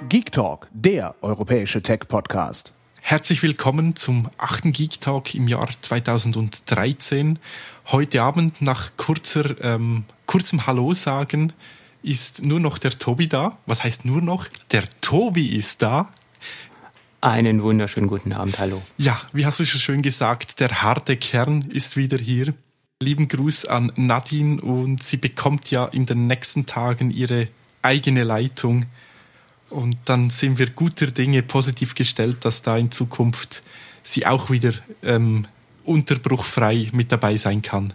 Geek Talk, der europäische Tech-Podcast. Herzlich willkommen zum 8. Geek Talk im Jahr 2013. Heute Abend nach kurzem Hallo sagen ist nur noch der Tobi da. Was heißt nur noch? Der Tobi ist da. Einen wunderschönen guten Abend, hallo. Ja, wie hast du schon schön gesagt, der harte Kern ist wieder hier. Lieben Gruß an Nadine und sie bekommt ja in den nächsten Tagen ihre eigene Leitung. Und dann sind wir guter Dinge positiv gestellt, dass da in Zukunft sie auch wieder unterbruchfrei mit dabei sein kann.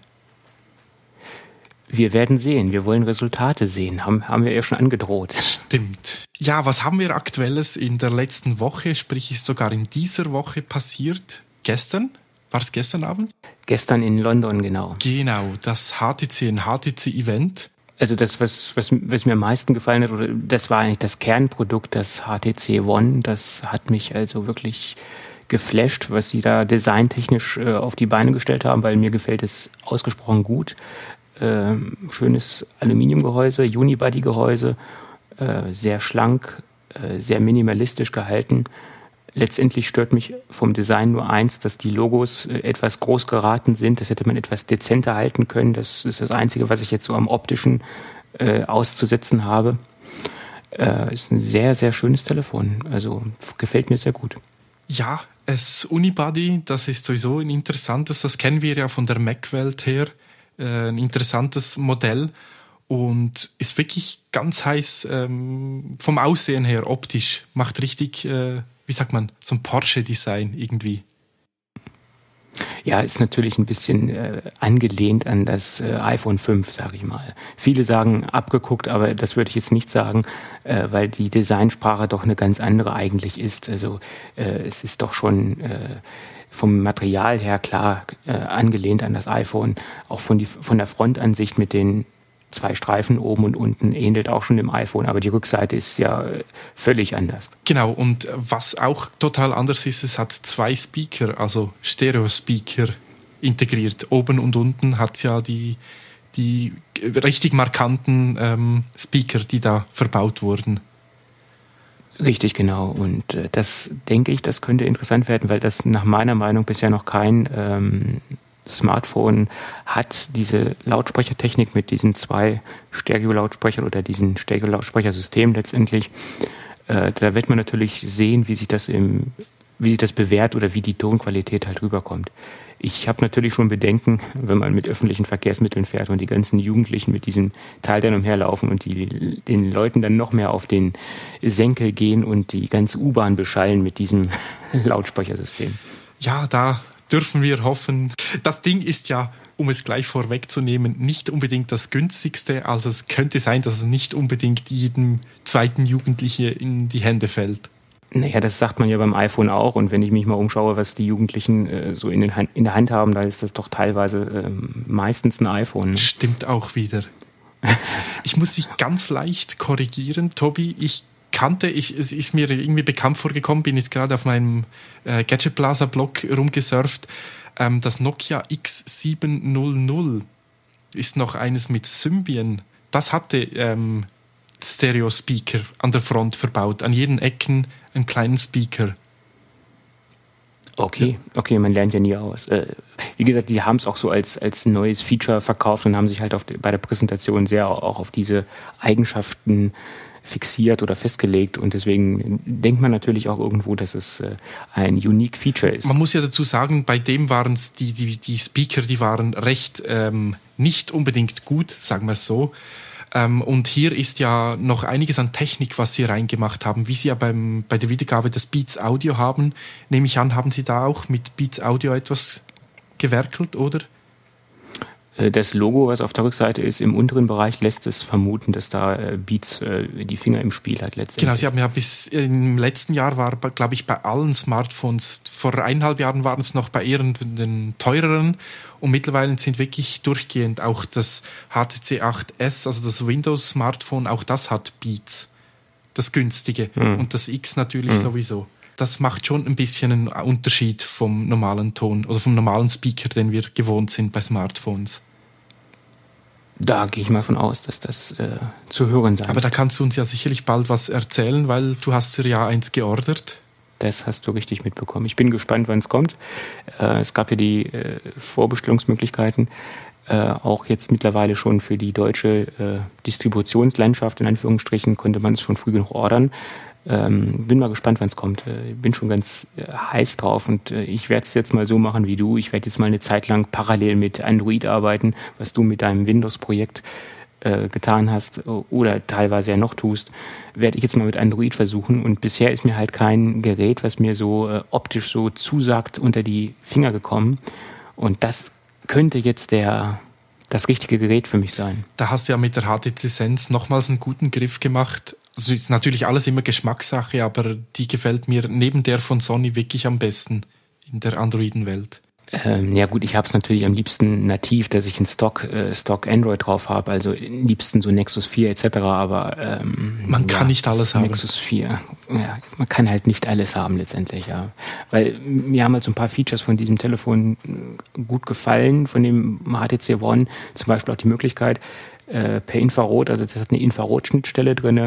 Wir werden sehen, wir wollen Resultate sehen, haben wir ja schon angedroht. Stimmt. Ja, was haben wir Aktuelles in der letzten Woche, sprich ist sogar in dieser Woche passiert? Gestern? War es gestern Abend? Gestern in London, genau. Genau, das ein HTC-Event. Also das, was mir am meisten gefallen hat, das war eigentlich das Kernprodukt, das HTC One. Das hat mich also wirklich geflasht, was sie da designtechnisch auf die Beine gestellt haben, weil mir gefällt es ausgesprochen gut. Schönes Aluminiumgehäuse, Unibody-Gehäuse, sehr schlank, sehr minimalistisch gehalten. Letztendlich stört mich vom Design nur eins, dass die Logos etwas groß geraten sind. Das hätte man etwas dezenter halten können. Das ist das Einzige, was ich jetzt so am optischen auszusetzen habe. Ist ein sehr, sehr schönes Telefon. Also gefällt mir sehr gut. Ja, das Unibody, das ist sowieso ein interessantes. Das kennen wir ja von der Mac-Welt her. Ein interessantes Modell und ist wirklich ganz heiß vom Aussehen her, optisch. Macht richtig, wie sagt man, so ein Porsche-Design irgendwie. Ja, ist natürlich ein bisschen angelehnt an das iPhone 5, sage ich mal. Viele sagen abgeguckt, aber das würde ich jetzt nicht sagen, weil die Designsprache doch eine ganz andere eigentlich ist. Also es ist doch schon vom Material her klar angelehnt an das iPhone. Auch von der Frontansicht mit den 2 Streifen oben und unten ähnelt auch schon dem iPhone, aber die Rückseite ist ja völlig anders. Genau, und was auch total anders ist, es hat 2 Speaker, also Stereo-Speaker integriert. Oben und unten hat es ja die richtig markanten Speaker, die da verbaut wurden. Richtig, genau. Und das denke ich, das könnte interessant werden, weil das nach meiner Meinung bisher noch kein Smartphone hat, diese Lautsprechertechnik mit diesen 2 Stereo-Lautsprechern oder diesen Stereo-Lautsprechersystem letztendlich. Da wird man natürlich sehen, wie sich das bewährt oder wie die Tonqualität halt rüberkommt. Ich habe natürlich schon Bedenken, wenn man mit öffentlichen Verkehrsmitteln fährt und die ganzen Jugendlichen mit diesem Teil dann umherlaufen und den Leuten dann noch mehr auf den Senkel gehen und die ganze U-Bahn beschallen mit diesem Lautsprechersystem. Ja, da dürfen wir hoffen. Das Ding ist ja, um es gleich vorwegzunehmen, nicht unbedingt das günstigste. Also es könnte sein, dass es nicht unbedingt jedem zweiten Jugendlichen in die Hände fällt. Naja, das sagt man ja beim iPhone auch. Und wenn ich mich mal umschaue, was die Jugendlichen so in der Hand haben, da ist das doch teilweise meistens ein iPhone. Stimmt auch wieder. Ich muss dich ganz leicht korrigieren, Tobi. Es ist mir irgendwie bekannt vorgekommen, bin jetzt gerade auf meinem Gadget Plaza Blog rumgesurft. Das Nokia X700 ist noch eines mit Symbian. Das hatte Stereo-Speaker an der Front verbaut, an jeden Ecken einen kleinen Speaker. Okay, man lernt ja nie aus. Wie gesagt, die haben es auch so als neues Feature verkauft und haben sich halt bei der Präsentation sehr auch auf diese Eigenschaften fixiert oder festgelegt und deswegen denkt man natürlich auch irgendwo, dass es ein unique Feature ist. Man muss ja dazu sagen, bei dem waren es die Speaker, die waren recht nicht unbedingt gut, sagen wir es so. Und hier ist ja noch einiges an Technik, was sie reingemacht haben, wie sie ja bei der Wiedergabe des Beats Audio haben. Nehme ich an, haben sie da auch mit Beats Audio etwas gewerkelt, oder? Das Logo, was auf der Rückseite ist, im unteren Bereich lässt es vermuten, dass da Beats die Finger im Spiel hat letztendlich. Genau, sie haben ja bis im letzten Jahr war, glaube ich, bei allen Smartphones, vor 1,5 Jahren waren es noch bei eher den teureren und mittlerweile sind wirklich durchgehend auch das HTC 8S, also das Windows-Smartphone, auch das hat Beats, das günstige und das X natürlich sowieso. Das macht schon ein bisschen einen Unterschied vom normalen Ton oder vom normalen Speaker, den wir gewohnt sind bei Smartphones. Da gehe ich mal von aus, dass das zu hören sein wird. Aber da kannst du uns ja sicherlich bald was erzählen, weil du hast ja eins geordert. Das hast du richtig mitbekommen. Ich bin gespannt, wann es kommt. Es gab ja die Vorbestellungsmöglichkeiten, auch jetzt mittlerweile schon für die deutsche Distributionslandschaft, in Anführungsstrichen, konnte man es schon früh genug ordern. Bin mal gespannt, wann es kommt. Bin schon ganz heiß drauf und ich werde es jetzt mal so machen wie du. Ich werde jetzt mal eine Zeit lang parallel mit Android arbeiten, was du mit deinem Windows-Projekt getan hast oder teilweise ja noch tust, werde ich jetzt mal mit Android versuchen. Und bisher ist mir halt kein Gerät, was mir so optisch so zusagt, unter die Finger gekommen. Und das könnte jetzt das richtige Gerät für mich sein. Da hast du ja mit der HTC Sense nochmals einen guten Griff gemacht. Das ist natürlich alles immer Geschmackssache, aber die gefällt mir neben der von Sony wirklich am besten in der Androiden-Welt. Ja gut, ich habe es natürlich am liebsten nativ, dass ich ein Stock Android drauf habe, also am liebsten so Nexus 4 etc., aber man kann nicht alles haben. Nexus 4, ja, man kann halt nicht alles haben letztendlich, ja. Weil mir haben halt so ein paar Features von diesem Telefon gut gefallen, von dem HTC One, zum Beispiel auch die Möglichkeit, per Infrarot, also das hat eine Infrarotschnittstelle drin,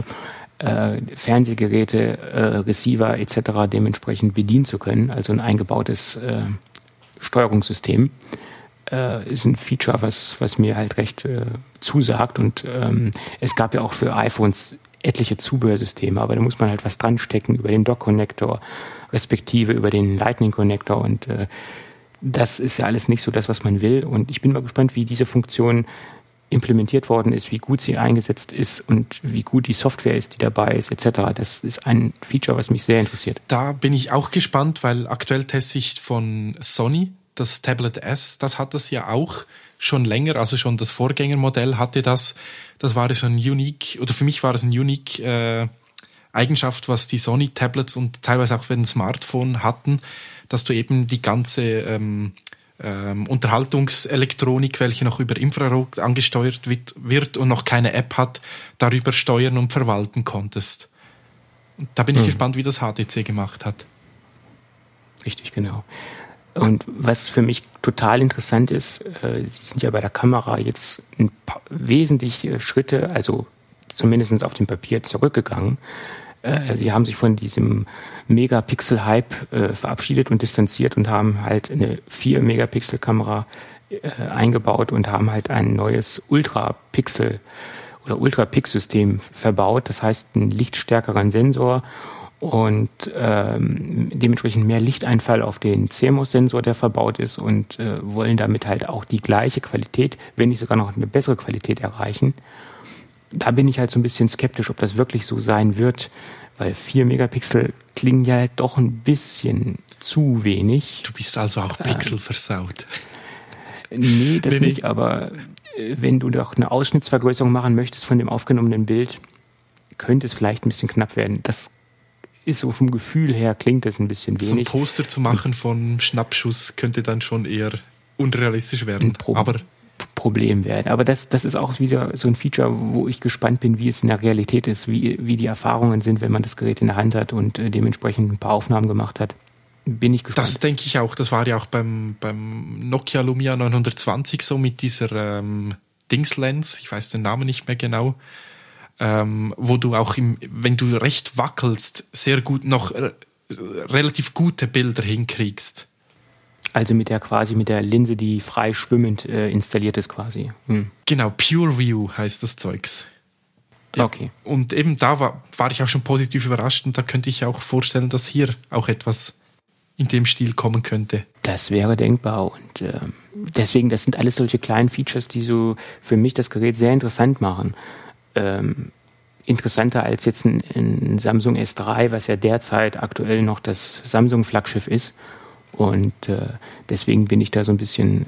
Fernsehgeräte, Receiver etc. dementsprechend bedienen zu können, also ein eingebautes Steuerungssystem. Ist ein Feature, was mir halt recht zusagt und es gab ja auch für iPhones etliche Zubehörsysteme, aber da muss man halt was dran stecken über den Dock-Connector, respektive über den Lightning-Connector und das ist ja alles nicht so das, was man will und ich bin mal gespannt, wie diese Funktion implementiert worden ist, wie gut sie eingesetzt ist und wie gut die Software ist, die dabei ist, etc. Das ist ein Feature, was mich sehr interessiert. Da bin ich auch gespannt, weil aktuell teste ich von Sony das Tablet S, das hat das ja auch schon länger, also schon das Vorgängermodell hatte das war so ein unique, oder für mich war es ein unique Eigenschaft, was die Sony-Tablets und teilweise auch bei den Smartphone hatten, dass du eben die ganze Unterhaltungselektronik, welche noch über Infrarot angesteuert wird und noch keine App hat, darüber steuern und verwalten konntest. Und da bin ich gespannt, wie das HTC gemacht hat. Richtig, genau. Und was für mich total interessant ist, Sie sind ja bei der Kamera jetzt ein paar wesentliche Schritte, also zumindest auf dem Papier, zurückgegangen. Sie haben sich von diesem Megapixel-Hype verabschiedet und distanziert und haben halt eine 4-Megapixel-Kamera eingebaut und haben halt ein neues Ultrapixel- oder Ultrapix-System verbaut. Das heißt, einen lichtstärkeren Sensor und dementsprechend mehr Lichteinfall auf den CMOS-Sensor, der verbaut ist und wollen damit halt auch die gleiche Qualität, wenn nicht sogar noch eine bessere Qualität erreichen. Da bin ich halt so ein bisschen skeptisch, ob das wirklich so sein wird, weil 4 Megapixel klingen ja halt doch ein bisschen zu wenig. Du bist also auch Pixel versaut. Nee, das nicht, aber wenn du doch eine Ausschnittsvergrößerung machen möchtest von dem aufgenommenen Bild, könnte es vielleicht ein bisschen knapp werden. Das ist so vom Gefühl her, klingt das ein bisschen wenig. So ein Poster zu machen von Schnappschuss könnte dann schon eher unrealistisch werden. Problem werden. Aber das ist auch wieder so ein Feature, wo ich gespannt bin, wie es in der Realität ist, wie die Erfahrungen sind, wenn man das Gerät in der Hand hat und dementsprechend ein paar Aufnahmen gemacht hat. Bin ich gespannt. Das denke ich auch. Das war ja auch beim Nokia Lumia 920 so mit dieser Dingslens, ich weiß den Namen nicht mehr genau, wo du auch, wenn du recht wackelst, sehr gut noch relativ gute Bilder hinkriegst. Also mit der Linse, die frei schwimmend installiert ist quasi. Genau, PureView heißt das Zeugs. Ja. Okay. Und eben da war ich auch schon positiv überrascht und da könnte ich auch vorstellen, dass hier auch etwas in dem Stil kommen könnte. Das wäre denkbar und deswegen, das sind alles solche kleinen Features, die so für mich das Gerät sehr interessant machen. Interessanter als jetzt ein Samsung S3, was ja derzeit aktuell noch das Samsung-Flaggschiff ist. Und deswegen bin ich da so ein bisschen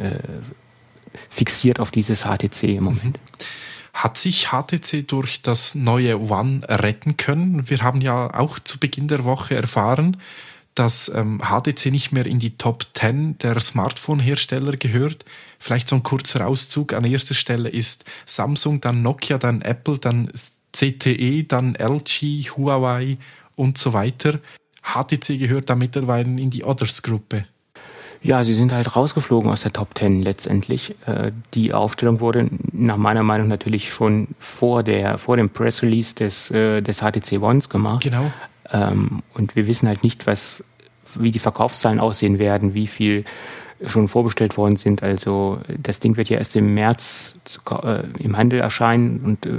fixiert auf dieses HTC im Moment. Hat sich HTC durch das neue One retten können? Wir haben ja auch zu Beginn der Woche erfahren, dass HTC nicht mehr in die Top 10 der Smartphone-Hersteller gehört. Vielleicht so ein kurzer Auszug. An erster Stelle ist Samsung, dann Nokia, dann Apple, dann ZTE, dann LG, Huawei und so weiter. HTC gehört da mittlerweile in die Others-Gruppe. Ja, sie sind halt rausgeflogen aus der Top 10 letztendlich. Die Aufstellung wurde nach meiner Meinung natürlich schon vor dem Press Release des HTC Ones gemacht. Genau. Und wir wissen halt nicht, wie die Verkaufszahlen aussehen werden, wie viel schon vorbestellt worden sind. Also das Ding wird ja erst im März im Handel erscheinen und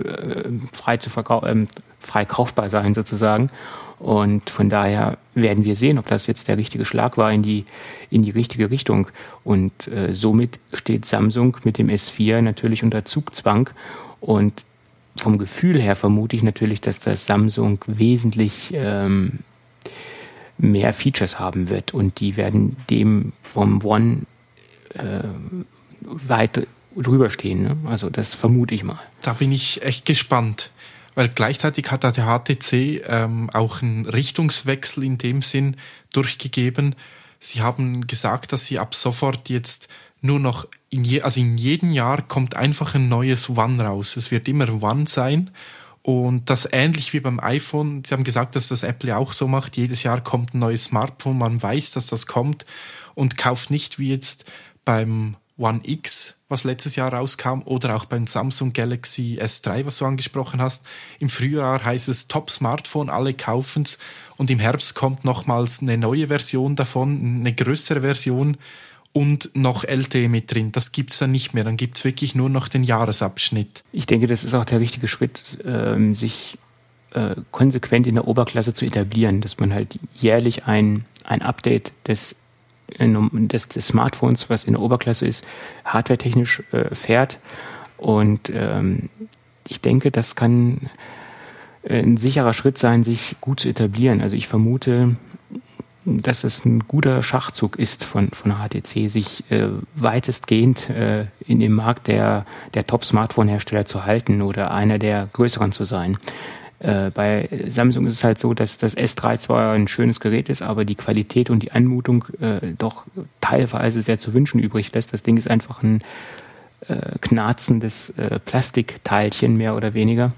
frei kaufbar sein sozusagen. Und von daher werden wir sehen, ob das jetzt der richtige Schlag war in die richtige Richtung. Und somit steht Samsung mit dem S4 natürlich unter Zugzwang. Und vom Gefühl her vermute ich natürlich, dass das Samsung wesentlich mehr Features haben wird. Und die werden dem vom One weit drüber stehen. Ne? Also das vermute ich mal. Da bin ich echt gespannt. Weil gleichzeitig hat der HTC auch einen Richtungswechsel in dem Sinn durchgegeben. Sie haben gesagt, dass sie ab sofort jetzt nur noch in jedem Jahr kommt einfach ein neues One raus. Es wird immer One sein. Und das ähnlich wie beim iPhone. Sie haben gesagt, dass das Apple auch so macht. Jedes Jahr kommt ein neues Smartphone. Man weiß, dass das kommt und kauft nicht wie jetzt beim One X, was letztes Jahr rauskam, oder auch beim Samsung Galaxy S3, was du angesprochen hast. Im Frühjahr heißt es Top-Smartphone, alle kaufen's, und im Herbst kommt nochmals eine neue Version davon, eine größere Version und noch LTE mit drin. Das gibt's dann nicht mehr, dann gibt's wirklich nur noch den Jahresabschnitt. Ich denke, das ist auch der richtige Schritt, sich konsequent in der Oberklasse zu etablieren, dass man halt jährlich ein Update des Smartphones, was in der Oberklasse ist, hardwaretechnisch fährt. Und ich denke, das kann ein sicherer Schritt sein, sich gut zu etablieren. Also ich vermute, dass es ein guter Schachzug ist von HTC, sich weitestgehend in dem Markt der Top-Smartphone-Hersteller zu halten oder einer der größeren zu sein. Bei Samsung ist es halt so, dass das S3 zwar ein schönes Gerät ist, aber die Qualität und die Anmutung doch teilweise sehr zu wünschen übrig lässt. Das Ding ist einfach ein knarzendes Plastikteilchen, mehr oder weniger.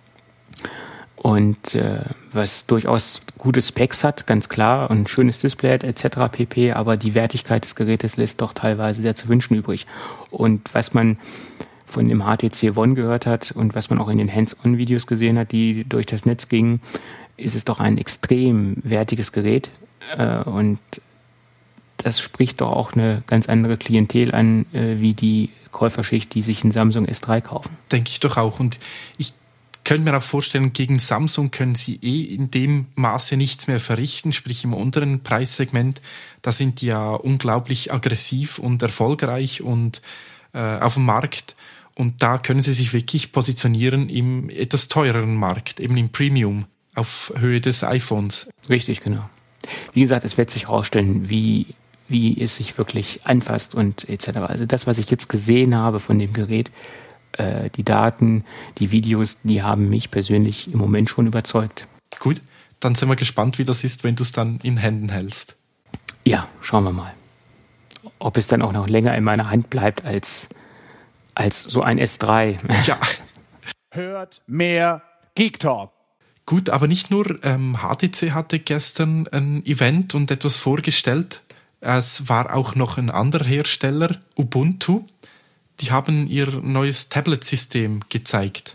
Und was durchaus gute Specs hat, ganz klar, und ein schönes Display hat etc. pp., aber die Wertigkeit des Gerätes lässt doch teilweise sehr zu wünschen übrig. Und was man von dem HTC One gehört hat und was man auch in den Hands-on-Videos gesehen hat, die durch das Netz gingen, ist es doch ein extrem wertiges Gerät. Und das spricht doch auch eine ganz andere Klientel an, wie die Käuferschicht, die sich einen Samsung S3 kaufen. Denke ich doch auch. Und ich könnte mir auch vorstellen, gegen Samsung können sie in dem Maße nichts mehr verrichten, sprich im unteren Preissegment. Da sind die ja unglaublich aggressiv und erfolgreich und auf dem Markt. Und da können sie sich wirklich positionieren im etwas teureren Markt, eben im Premium, auf Höhe des iPhones. Richtig, genau. Wie gesagt, es wird sich herausstellen, wie es sich wirklich anfasst und etc. Also das, was ich jetzt gesehen habe von dem Gerät, die Daten, die Videos, die haben mich persönlich im Moment schon überzeugt. Gut, dann sind wir gespannt, wie das ist, wenn du es dann in Händen hältst. Ja, schauen wir mal. Ob es dann auch noch länger in meiner Hand bleibt als so ein S3. Ja. Hört mehr Geek Talk. Gut, aber nicht nur HTC hatte gestern ein Event und etwas vorgestellt. Es war auch noch ein anderer Hersteller, Ubuntu. Die haben ihr neues Tablet-System gezeigt.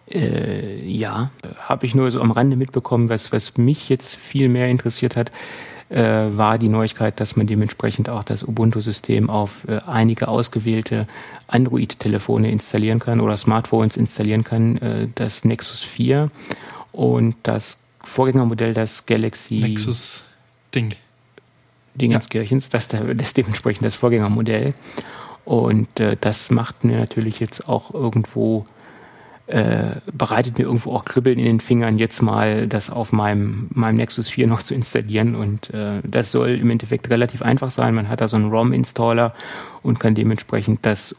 Ja, habe ich nur so am Rande mitbekommen. Was mich jetzt viel mehr interessiert hat, war die Neuigkeit, dass man dementsprechend auch das Ubuntu-System auf einige ausgewählte Android-Telefone installieren kann oder Smartphones installieren kann. Das Nexus 4 und das Vorgängermodell, das Galaxy Nexus Dingenskirchens, das dementsprechend das Vorgängermodell. Und das macht mir natürlich jetzt auch irgendwo bereitet mir irgendwo auch Kribbeln in den Fingern, jetzt mal das auf meinem Nexus 4 noch zu installieren. Und das soll im Endeffekt relativ einfach sein. Man hat da so einen ROM-Installer und kann dementsprechend das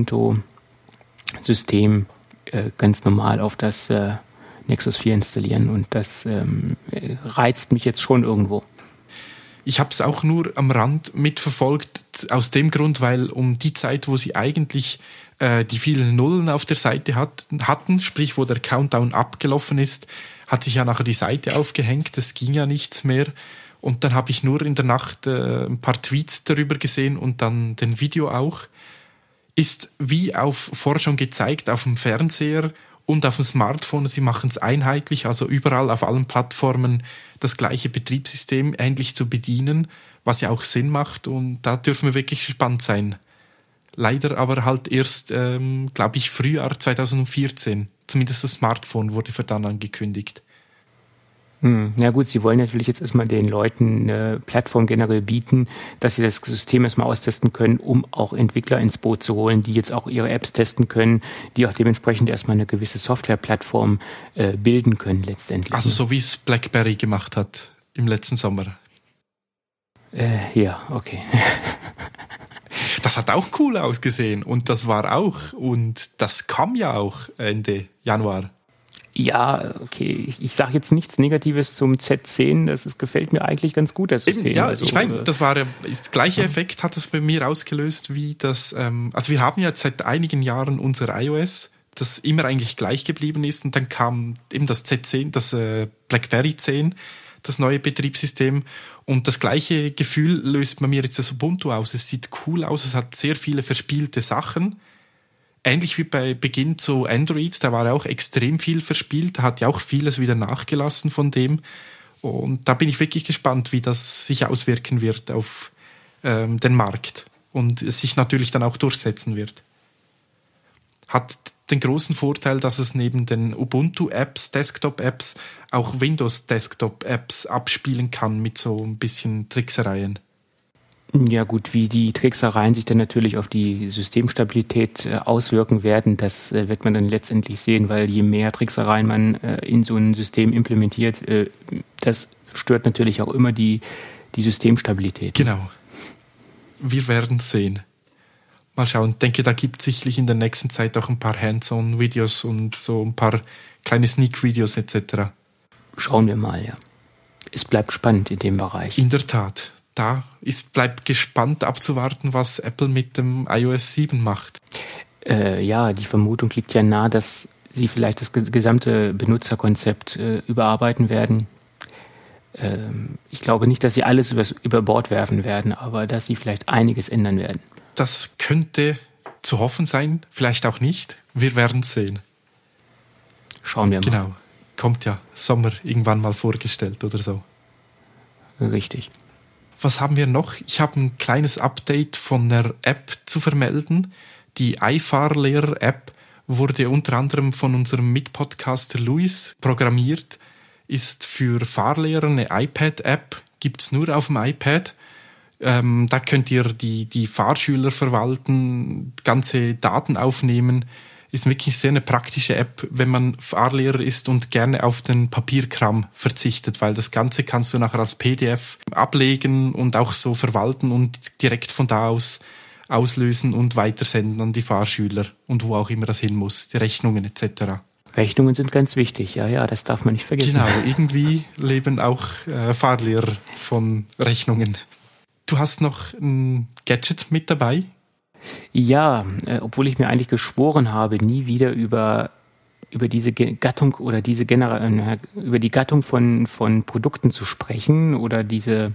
Ubuntu-System ganz normal auf das Nexus 4 installieren. Und das reizt mich jetzt schon irgendwo. Ich habe es auch nur am Rand mitverfolgt, aus dem Grund, weil um die Zeit, wo sie eigentlich die vielen Nullen auf der Seite hatten, sprich wo der Countdown abgelaufen ist, hat sich ja nachher die Seite aufgehängt, es ging ja nichts mehr Und dann habe ich nur in der Nacht ein paar Tweets darüber gesehen und dann den Video auch. Ist wie vorher schon gezeigt, auf dem Fernseher und auf dem Smartphone. Sie machen es einheitlich, also überall auf allen Plattformen das gleiche Betriebssystem ähnlich zu bedienen, was ja auch Sinn macht. Und da dürfen wir wirklich gespannt sein. Leider aber halt erst, glaube ich, Frühjahr 2014. Zumindest das Smartphone wurde für dann angekündigt. Ja gut, sie wollen natürlich jetzt erstmal den Leuten eine Plattform generell bieten, dass sie das System erstmal austesten können, um auch Entwickler ins Boot zu holen, die jetzt auch ihre Apps testen können, die auch dementsprechend erstmal eine gewisse Softwareplattform bilden können letztendlich. Also so wie es BlackBerry gemacht hat im letzten Sommer. Ja, okay. Das hat auch cool ausgesehen und das war auch und das kam ja auch Ende Januar. Ja, okay. Ich sage jetzt nichts Negatives zum Z10. Gefällt mir eigentlich ganz gut, das System. Ja, also, ich meine, das gleiche Effekt hat es bei mir ausgelöst wie das. Also wir haben ja jetzt seit einigen Jahren unser iOS, das immer eigentlich gleich geblieben ist, und dann kam eben das Z10, das BlackBerry 10, das neue Betriebssystem, und das gleiche Gefühl löst bei mir jetzt das Ubuntu aus. Es sieht cool aus, es hat sehr viele verspielte Sachen. Ähnlich wie bei Beginn zu Android, da war auch extrem viel verspielt, da hat ja auch vieles wieder nachgelassen von dem. Und da bin ich wirklich gespannt, wie das sich auswirken wird auf den Markt und es sich natürlich dann auch durchsetzen wird. Hat den großen Vorteil, dass es neben den Ubuntu-Apps, Desktop-Apps, auch Windows-Desktop-Apps abspielen kann mit so ein bisschen Tricksereien. Ja gut, wie die Tricksereien sich dann natürlich auf die Systemstabilität auswirken werden, das wird man dann letztendlich sehen, weil je mehr Tricksereien man in so ein System implementiert, das stört natürlich auch immer die Systemstabilität. Genau. Wir werden sehen. Mal schauen. Ich denke, da gibt es sicherlich in der nächsten Zeit auch ein paar Hands-on-Videos und so ein paar kleine Sneak-Videos etc. Schauen wir mal, ja. Es bleibt spannend in dem Bereich. In der Tat. Bleibt gespannt abzuwarten, was Apple mit dem iOS 7 macht. Ja, die Vermutung liegt ja nahe, dass sie vielleicht das gesamte Benutzerkonzept überarbeiten werden. Ich glaube nicht, dass sie alles über Bord werfen werden, aber dass sie vielleicht einiges ändern werden. Das könnte zu hoffen sein, vielleicht auch nicht. Wir werden sehen. Schauen wir mal. Genau. Kommt ja Sommer irgendwann mal vorgestellt oder so. Richtig. Was haben wir noch? Ich habe ein kleines Update von einer App zu vermelden. Die iFahrlehrer-App wurde unter anderem von unserem Mitpodcaster Luis programmiert, ist für Fahrlehrer eine iPad-App, gibt es nur auf dem iPad. Da könnt ihr die Fahrschüler verwalten, ganze Daten aufnehmen. Ist wirklich sehr eine praktische App, wenn man Fahrlehrer ist und gerne auf den Papierkram verzichtet, weil das Ganze kannst du nachher als PDF ablegen und auch so verwalten und direkt von da aus auslösen und weitersenden an die Fahrschüler und wo auch immer das hin muss, die Rechnungen etc. Rechnungen sind ganz wichtig, ja, das darf man nicht vergessen. Genau, irgendwie leben auch Fahrlehrer von Rechnungen. Du hast noch ein Gadget mit dabei? Ja, obwohl ich mir eigentlich geschworen habe, nie wieder über diese Gattung oder über die Gattung von Produkten zu sprechen oder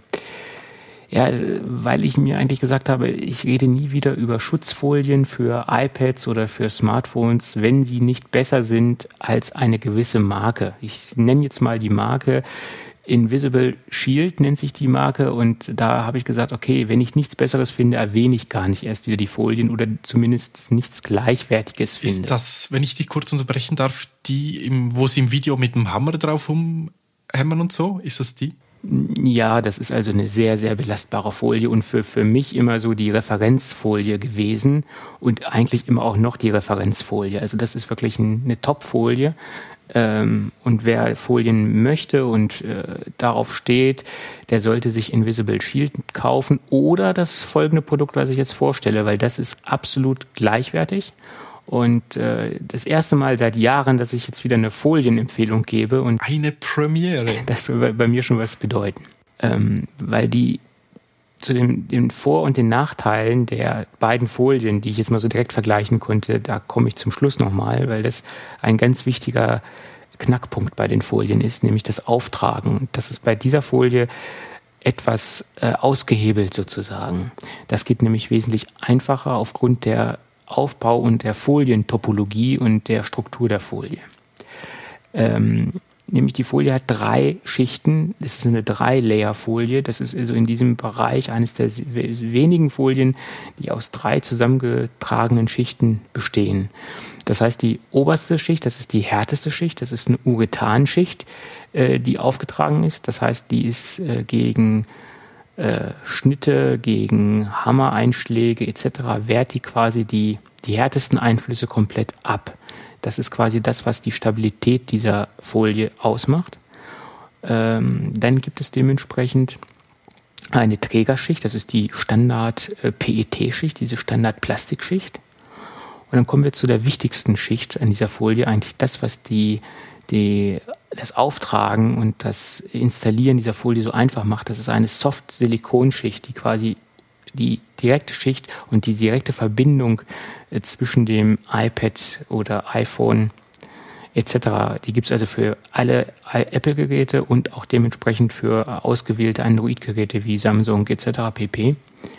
weil ich mir eigentlich gesagt habe, ich rede nie wieder über Schutzfolien für iPads oder für Smartphones, wenn sie nicht besser sind als eine gewisse Marke. Ich nenne jetzt mal die Marke Invisible Shield, nennt sich die Marke, und da habe ich gesagt, okay, wenn ich nichts Besseres finde, erwähne ich gar nicht erst wieder die Folien oder zumindest nichts Gleichwertiges finde. Ist das, wenn ich dich kurz unterbrechen darf, wo sie im Video mit dem Hammer drauf rumhämmern und so? Ist das die? Ja, das ist also eine sehr, sehr belastbare Folie und für mich immer so die Referenzfolie gewesen und eigentlich immer auch noch die Referenzfolie. Also das ist wirklich eine Top-Folie. Und wer Folien möchte und darauf steht, der sollte sich Invisible Shield kaufen oder das folgende Produkt, was ich jetzt vorstelle, weil das ist absolut gleichwertig. Und das erste Mal seit Jahren, dass ich jetzt wieder eine Folienempfehlung gebe. Und eine Premiere. Das soll bei mir schon was bedeuten. Weil die zu den Vor- und den Nachteilen der beiden Folien, die ich jetzt mal so direkt vergleichen konnte, da komme ich zum Schluss nochmal, weil das ein ganz wichtiger Knackpunkt bei den Folien ist, nämlich das Auftragen. Das ist bei dieser Folie etwas ausgehebelt sozusagen. Das geht nämlich wesentlich einfacher aufgrund der Aufbau- und der Folientopologie und der Struktur der Folie. Nämlich die Folie hat 3 Schichten, das ist eine 3-Layer-Folie, das ist also in diesem Bereich eines der wenigen Folien, die aus 3 zusammengetragenen Schichten bestehen. Das heißt, die oberste Schicht, das ist die härteste Schicht, das ist eine Urethanschicht, die aufgetragen ist. Das heißt, die ist gegen Schnitte, gegen Hammereinschläge etc. wehrt die quasi die härtesten Einflüsse komplett ab. Das ist quasi das, was die Stabilität dieser Folie ausmacht. Dann gibt es dementsprechend eine Trägerschicht, das ist die Standard-PET-Schicht, diese Standard-Plastikschicht. Und dann kommen wir zu der wichtigsten Schicht an dieser Folie, eigentlich das, was das Auftragen und das Installieren dieser Folie so einfach macht. Das ist eine Soft-Silikonschicht, die quasi die direkte Schicht und die direkte Verbindung zwischen dem iPad oder iPhone etc. Die gibt es also für alle Apple-Geräte und auch dementsprechend für ausgewählte Android-Geräte wie Samsung etc. pp.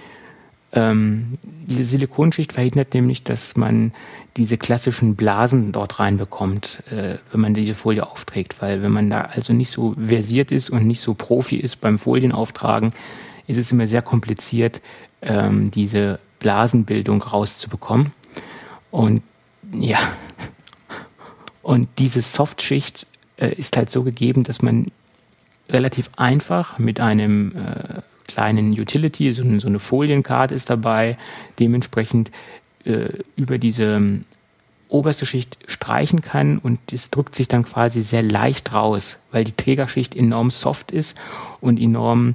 Diese Silikonschicht verhindert nämlich, dass man diese klassischen Blasen dort reinbekommt, wenn man diese Folie aufträgt. Weil wenn man da also nicht so versiert ist und nicht so Profi ist beim Folienauftragen, ist es immer sehr kompliziert, diese Blasenbildung rauszubekommen. Und ja, und diese Softschicht ist halt so gegeben, dass man relativ einfach mit einem kleinen Utility, so eine Foliencard ist dabei, dementsprechend über diese oberste Schicht streichen kann und es drückt sich dann quasi sehr leicht raus, weil die Trägerschicht enorm soft ist und enorm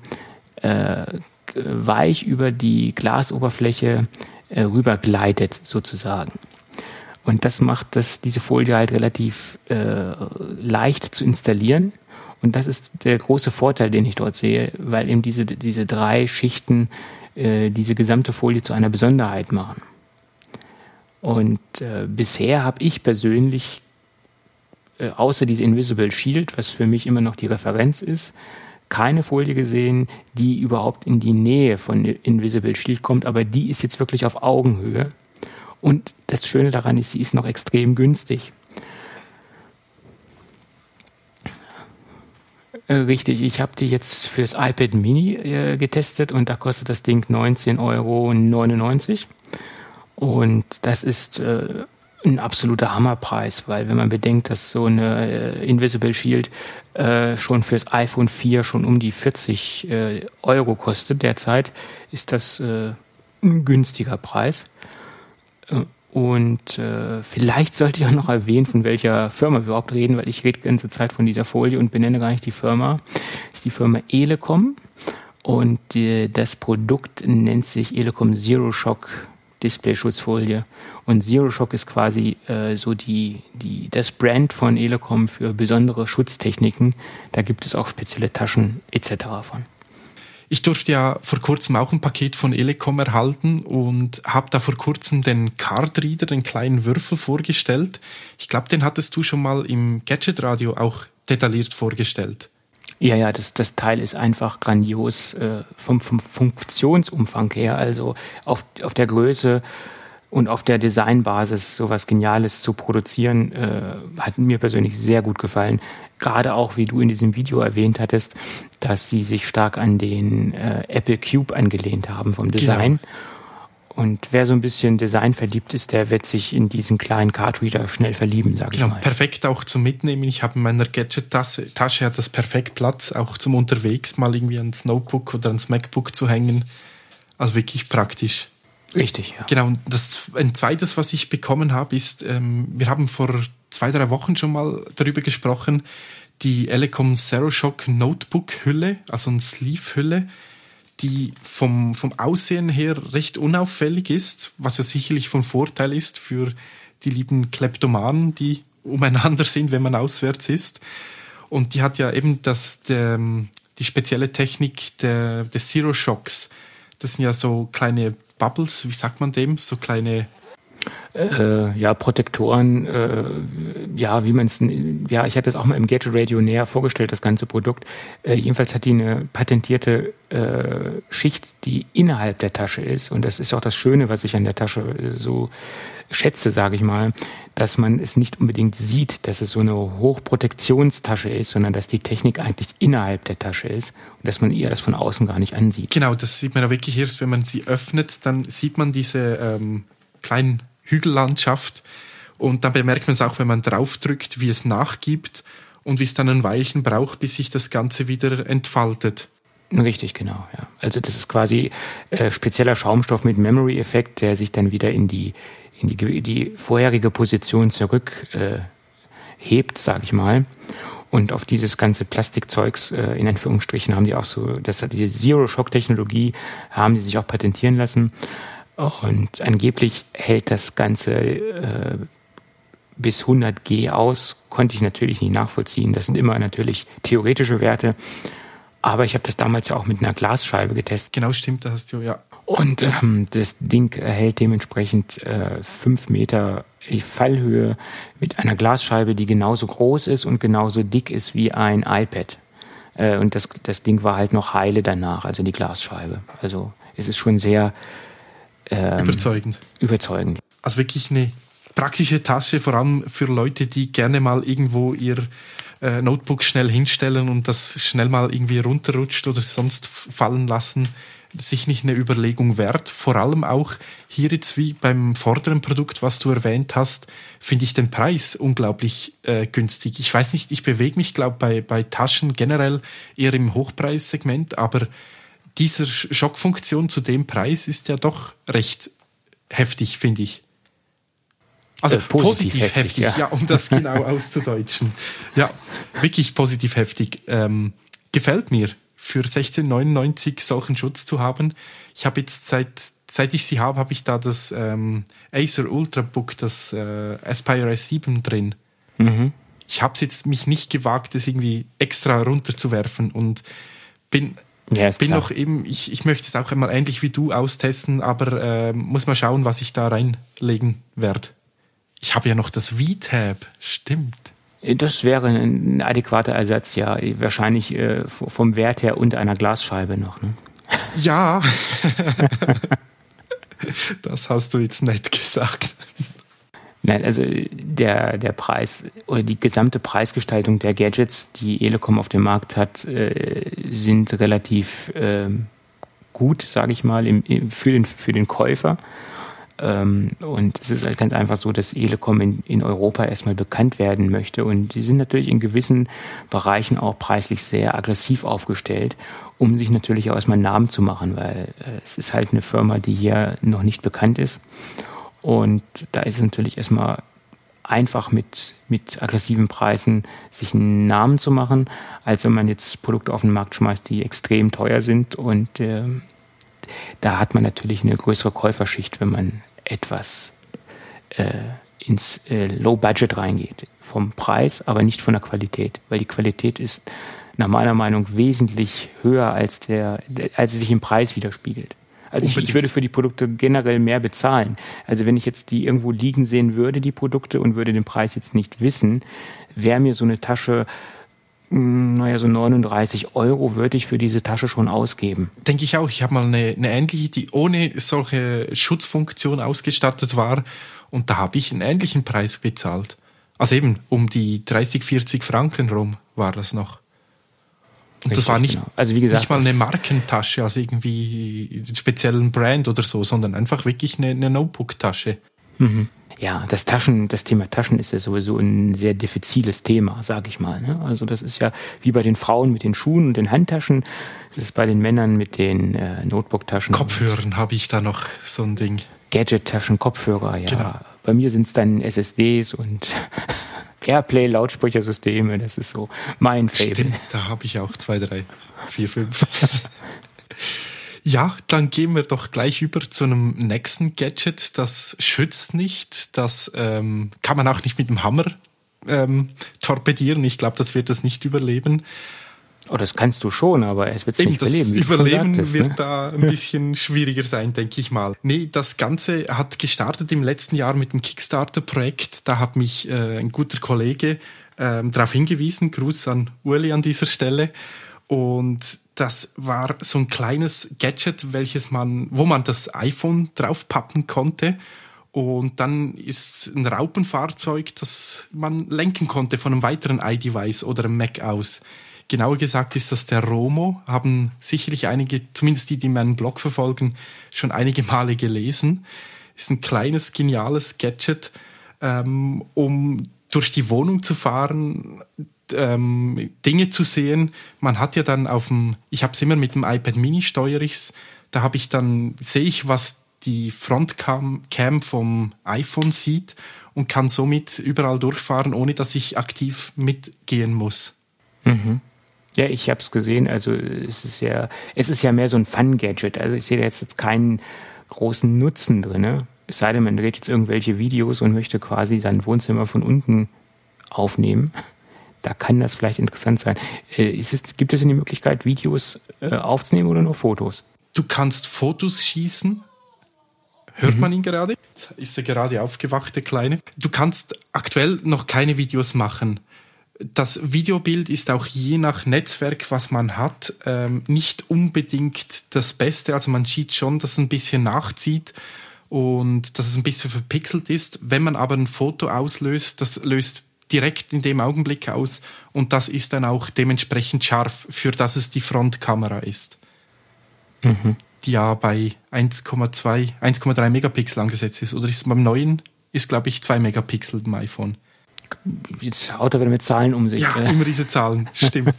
weich über die Glasoberfläche rübergleitet sozusagen. Und das macht diese Folie halt relativ leicht zu installieren. Und das ist der große Vorteil, den ich dort sehe, weil eben diese 3 Schichten diese gesamte Folie zu einer Besonderheit machen. Und bisher habe ich persönlich, außer diese Invisible Shield, was für mich immer noch die Referenz ist, keine Folie gesehen, die überhaupt in die Nähe von Invisible Shield kommt, aber die ist jetzt wirklich auf Augenhöhe. Und das Schöne daran ist, sie ist noch extrem günstig. Richtig, ich habe die jetzt fürs iPad Mini getestet und da kostet das Ding 19,99 €. Und das ist ein absoluter Hammerpreis, weil wenn man bedenkt, dass so eine Invisible Shield schon fürs iPhone 4 schon um die 40 € kostet derzeit, ist das ein günstiger Preis. Und vielleicht sollte ich auch noch erwähnen, von welcher Firma wir überhaupt reden, weil ich rede die ganze Zeit von dieser Folie und benenne gar nicht die Firma. Das ist die Firma Elecom und das Produkt nennt sich Elecom Zero Shock Display-Schutzfolie. Und Zero Shock ist quasi so das Brand von Elecom für besondere Schutztechniken. Da gibt es auch spezielle Taschen etc. von. Ich durfte ja vor kurzem auch ein Paket von Elecom erhalten und habe da vor kurzem den Card Reader, den kleinen Würfel, vorgestellt. Ich glaube, den hattest du schon mal im Gadget-Radio auch detailliert vorgestellt. Ja, das Teil ist einfach grandios vom Funktionsumfang her, also auf der Größe und auf der Designbasis sowas Geniales zu produzieren, hat mir persönlich sehr gut gefallen. Gerade auch, wie du in diesem Video erwähnt hattest, dass sie sich stark an den Apple Cube angelehnt haben vom Design. Genau. Und wer so ein bisschen designverliebt ist, der wird sich in diesen kleinen Cardreader schnell verlieben, sage ich mal. Perfekt auch zum Mitnehmen. Ich habe in meiner Gadget-Tasche hat das perfekt Platz, auch zum unterwegs mal irgendwie ans Notebook oder ans MacBook zu hängen. Also wirklich praktisch. Richtig, ja. Genau, und ein zweites, was ich bekommen habe, ist, wir haben vor 2-3 Wochen schon mal darüber gesprochen, die Elecom Zero Shock Notebook Hülle, also eine Sleeve-Hülle, die vom Aussehen her recht unauffällig ist, was ja sicherlich von Vorteil ist für die lieben Kleptomanen, die umeinander sind, wenn man auswärts ist. Und die hat ja eben die spezielle Technik des Zero Shocks. Das sind ja so kleine Bubbles, wie sagt man dem? So kleine... Protektoren, wie man es, ich hatte es auch mal im Gadget Radio näher vorgestellt, das ganze Produkt. Jedenfalls hat die eine patentierte Schicht, die innerhalb der Tasche ist. Und das ist auch das Schöne, was ich an der Tasche so schätze, sage ich mal, dass man es nicht unbedingt sieht, dass es so eine Hochprotektionstasche ist, sondern dass die Technik eigentlich innerhalb der Tasche ist und dass man ihr das von außen gar nicht ansieht. Genau, das sieht man ja wirklich erst, wenn man sie öffnet, dann sieht man diese kleinen Hügellandschaft und dann bemerkt man es auch, wenn man draufdrückt, wie es nachgibt und wie es dann ein Weilchen braucht, bis sich das Ganze wieder entfaltet. Richtig, genau. Ja. Also das ist quasi spezieller Schaumstoff mit Memory-Effekt, der sich dann wieder in die vorherige Position zurück hebt, sage ich mal. Und auf dieses ganze Plastikzeugs, in Anführungsstrichen, haben die auch so, diese Zero-Shock-Technologie haben die sich auch patentieren lassen. Und angeblich hält das Ganze bis 100 G aus. Konnte ich natürlich nicht nachvollziehen. Das sind immer natürlich theoretische Werte. Aber ich habe das damals ja auch mit einer Glasscheibe getestet. Genau, stimmt, das hast du, ja. Und das Ding hält dementsprechend 5 Meter Fallhöhe mit einer Glasscheibe, die genauso groß ist und genauso dick ist wie ein iPad. Und das Ding war halt noch heile danach, also die Glasscheibe. Also es ist schon sehr überzeugend. Also wirklich eine praktische Tasche, vor allem für Leute, die gerne mal irgendwo ihr Notebook schnell hinstellen und das schnell mal irgendwie runterrutscht oder sonst fallen lassen, sich nicht eine Überlegung wert. Vor allem auch hier jetzt wie beim vorderen Produkt, was du erwähnt hast, finde ich den Preis unglaublich günstig. Ich weiß nicht, ich bewege mich, glaube bei Taschen generell eher im Hochpreissegment, aber diese Schockfunktion zu dem Preis ist ja doch recht heftig, finde ich. Also positiv heftig, ja, um das genau auszudeutschen. Ja, wirklich positiv heftig. Gefällt mir, für 16,99 solchen Schutz zu haben. Ich habe jetzt, seit ich sie habe ich da das Acer Ultrabook, das Aspire S7 drin. Mhm. Ich habe es jetzt mich nicht gewagt, das irgendwie extra runterzuwerfen und bin noch eben, ich möchte es auch einmal ähnlich wie du austesten, aber muss mal schauen, was ich da reinlegen werde. Ich habe ja noch das V-Tab, stimmt. Das wäre ein adäquater Ersatz, ja. Wahrscheinlich vom Wert her unter einer Glasscheibe noch, ne? Ja. Das hast du jetzt nett gesagt. Nein, also der Preis oder die gesamte Preisgestaltung der Gadgets, die Elecom auf dem Markt hat, sind relativ gut, sage ich mal, für den Käufer. Und es ist halt ganz einfach so, dass Elecom in Europa erstmal bekannt werden möchte. Und die sind natürlich in gewissen Bereichen auch preislich sehr aggressiv aufgestellt, um sich natürlich auch erstmal einen Namen zu machen, weil es ist halt eine Firma, die hier noch nicht bekannt ist. Und da ist es natürlich erstmal einfach mit aggressiven Preisen sich einen Namen zu machen, als wenn man jetzt Produkte auf den Markt schmeißt, die extrem teuer sind. Und da hat man natürlich eine größere Käuferschicht, wenn man etwas ins Low-Budget reingeht. Vom Preis, aber nicht von der Qualität. Weil die Qualität ist nach meiner Meinung wesentlich höher, als sie sich im Preis widerspiegelt. Also ich würde für die Produkte generell mehr bezahlen. Also wenn ich jetzt die irgendwo liegen sehen würde, die Produkte, und würde den Preis jetzt nicht wissen, wäre mir so eine Tasche, so 39 € würde ich für diese Tasche schon ausgeben. Denke ich auch. Ich habe mal eine ähnliche, die ohne solche Schutzfunktion ausgestattet war, und da habe ich einen ähnlichen Preis bezahlt. Also eben um die 30, 40 Franken rum war das noch. Und richtig, das war nicht, genau. Also wie gesagt, nicht mal eine Markentasche, also irgendwie einen speziellen Brand oder so, sondern einfach wirklich eine Notebook-Tasche. Mhm. Ja, das Thema Taschen ist ja sowieso ein sehr diffiziles Thema, sage ich mal. Ne? Also das ist ja wie bei den Frauen mit den Schuhen und den Handtaschen, das ist bei den Männern mit den Notebook-Taschen. Kopfhörern habe ich da noch so ein Ding. Gadget-Taschen, Kopfhörer, ja. Genau. Bei mir sind es dann SSDs und Airplay-Lautsprechersysteme, das ist so mein Fable. Stimmt, da habe ich auch 2, 3, 4, 5. Ja, dann gehen wir doch gleich über zu einem nächsten Gadget. Das schützt nicht, das kann man auch nicht mit dem Hammer torpedieren. Ich glaube, das wird das nicht überleben. Oh, das kannst du schon, aber es wird nicht das überleben. Überleben wird da ein bisschen schwieriger sein, denke ich mal. Nee, das Ganze hat gestartet im letzten Jahr mit dem Kickstarter-Projekt. Da hat mich ein guter Kollege darauf hingewiesen. Gruß an Uli an dieser Stelle. Und das war so ein kleines Gadget, wo man das iPhone draufpappen konnte. Und dann ist ein Raupenfahrzeug, das man lenken konnte von einem weiteren iDevice oder einem Mac aus. Genauer gesagt ist das der Romo, haben sicherlich einige, zumindest die meinen Blog verfolgen, schon einige Male gelesen. Ist ein kleines, geniales Gadget, um durch die Wohnung zu fahren, Dinge zu sehen. Man hat ja dann ich habe es immer mit dem iPad Mini, steuere ich's, sehe ich, was die Frontcam vom iPhone sieht und kann somit überall durchfahren, ohne dass ich aktiv mitgehen muss. Mhm. Ja, ich habe es gesehen, also es ist ja mehr so ein Fun-Gadget, also ich sehe da jetzt keinen großen Nutzen drin, ne? Es sei denn, man dreht jetzt irgendwelche Videos und möchte quasi sein Wohnzimmer von unten aufnehmen. Da kann das vielleicht interessant sein. Gibt es denn die Möglichkeit, Videos aufzunehmen oder nur Fotos? Du kannst Fotos schießen. Hört man ihn gerade? Ist er gerade aufgewacht, der Kleine? Du kannst aktuell noch keine Videos machen. Das Videobild ist auch je nach Netzwerk, was man hat, nicht unbedingt das Beste. Also man sieht schon, dass es ein bisschen nachzieht und dass es ein bisschen verpixelt ist. Wenn man aber ein Foto auslöst, das löst direkt in dem Augenblick aus und das ist dann auch dementsprechend scharf, für das es die Frontkamera ist. Mhm. Die ja bei 1,3 Megapixel angesetzt ist. Oder ist beim neuen, glaube ich, 2 Megapixel beim iPhone. Jetzt haut er wieder mit Zahlen um sich. Ja, immer diese Zahlen, stimmt.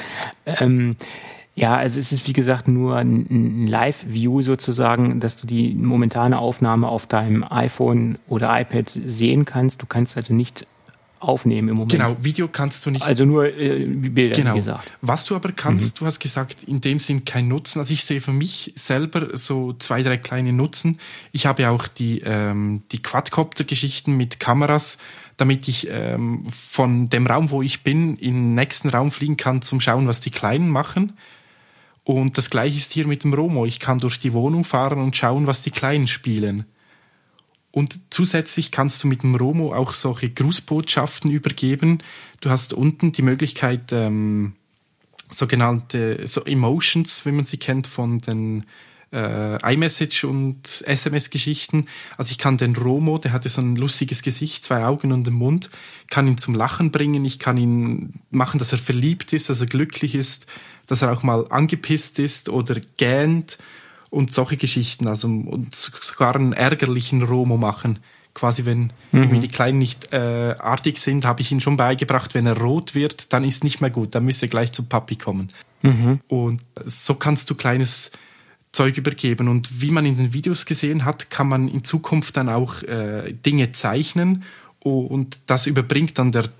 Ja, also es ist wie gesagt nur ein Live-View sozusagen, dass du die momentane Aufnahme auf deinem iPhone oder iPad sehen kannst. Du kannst also nicht aufnehmen im Moment. Genau, Video kannst du nicht. Also nur Bilder, genau. Wie gesagt. Was du aber kannst, du hast gesagt, in dem Sinn kein Nutzen. Also ich sehe für mich selber so 2, 3 kleine Nutzen. Ich habe auch die Quadcopter-Geschichten mit Kameras, damit ich von dem Raum, wo ich bin, in den nächsten Raum fliegen kann, zum Schauen, was die Kleinen machen. Und das Gleiche ist hier mit dem Romo. Ich kann durch die Wohnung fahren und schauen, was die Kleinen spielen. Und zusätzlich kannst du mit dem Romo auch solche Grußbotschaften übergeben. Du hast unten die Möglichkeit, sogenannte Emotions, wie man sie kennt von den iMessage und SMS-Geschichten. Also ich kann den Romo, der hatte so ein lustiges Gesicht, 2 Augen und einen Mund, kann ihn zum Lachen bringen. Ich kann ihn machen, dass er verliebt ist, dass er glücklich ist, dass er auch mal angepisst ist oder gähnt. Und solche Geschichten, also und sogar einen ärgerlichen Romo machen. Quasi, wenn irgendwie die Kleinen nicht artig sind, habe ich ihnen schon beigebracht, wenn er rot wird, dann ist nicht mehr gut, dann müsste er gleich zu Papi kommen. Mhm. Und so kannst du kleines Zeug übergeben. Und wie man in den Videos gesehen hat, kann man in Zukunft dann auch Dinge zeichnen und das überbringt dann der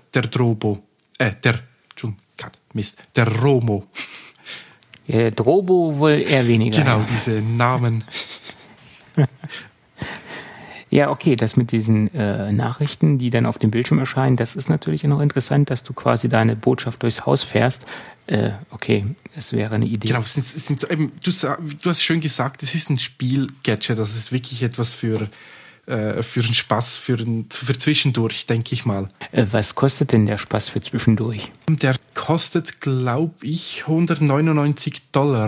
Romo. Ja, Drobo wohl eher weniger. Genau, diese Namen. Ja, okay, das mit diesen Nachrichten, die dann auf dem Bildschirm erscheinen, das ist natürlich noch interessant, dass du quasi deine Botschaft durchs Haus fährst. Okay, das wäre eine Idee. Genau, du hast schön gesagt, es ist ein Spiel-Gadget, das ist wirklich etwas für einen Spaß, für zwischendurch, denke ich mal. Was kostet denn der Spaß für zwischendurch? Der kostet, glaube ich, $199.